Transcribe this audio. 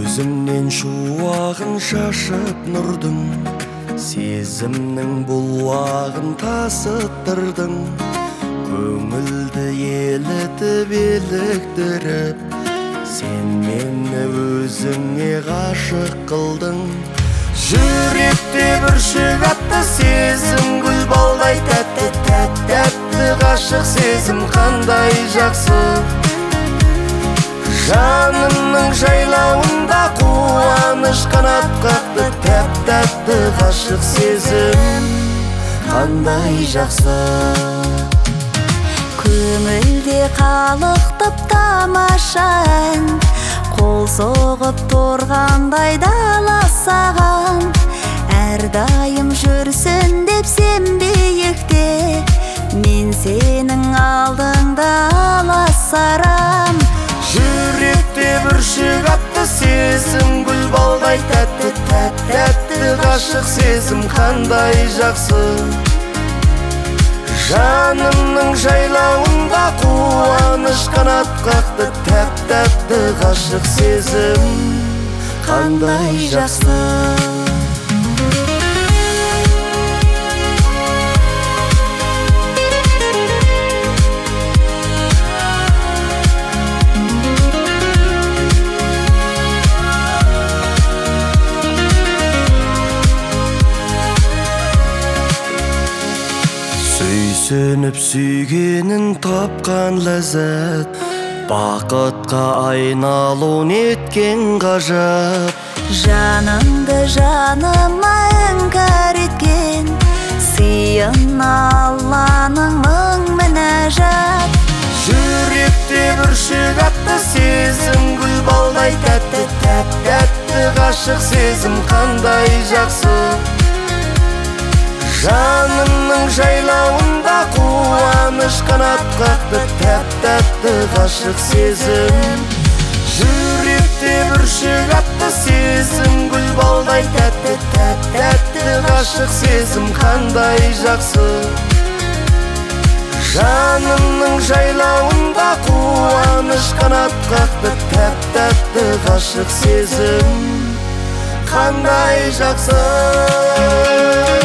Көзіңнен шуағын шашып нұрдың, сезімнің бұлағын тасыттырдың. Көңілді елітіп еліктіріп, сен мені өзіңе ғашық қылдың. Жүректе бүршік атты сезім, гүл балдай тәтті, тәтті ғашық сезім қандай жақсы. Жанымның жайлауында қуаныш қанат қақты, тәтті ғашық сезім қандай жақсы. Көңілде қалықтып тамаша ән, қол соғып тұрғандай дала саған. Әрдайым жүрсін деп сен биікте, мен сенің алдыңда аласарам. Жүректе бүршік атты сезім, гүл балдай тәтті, тәтті ғашық сезім қандай жақсы. Жанымның жайлауында қуаныш қанат қақты, тәтті ғашық сезім қандай жақсы. Сүйсініп сүйгенін тапқан ләззат, бақытқа айналу неткен ғажап. Жанымды жаныма іңкәр еткен, сыйын Алланың мың мінәжат. Жүректе бүршік атты сезім, гүл балдай тәтті ғашық сезім қандай жақсы. Жанымның жайлауында қуаныш қанат қақты, тәтті ғашық сезім. Жүректе бүршік атты сезім, гүл балдай тәтті ғашық сезім қандай жақсы. Жанымның жайлауында қуаныш қанат қақты, тәтті ғашық сезім қандай жақсы.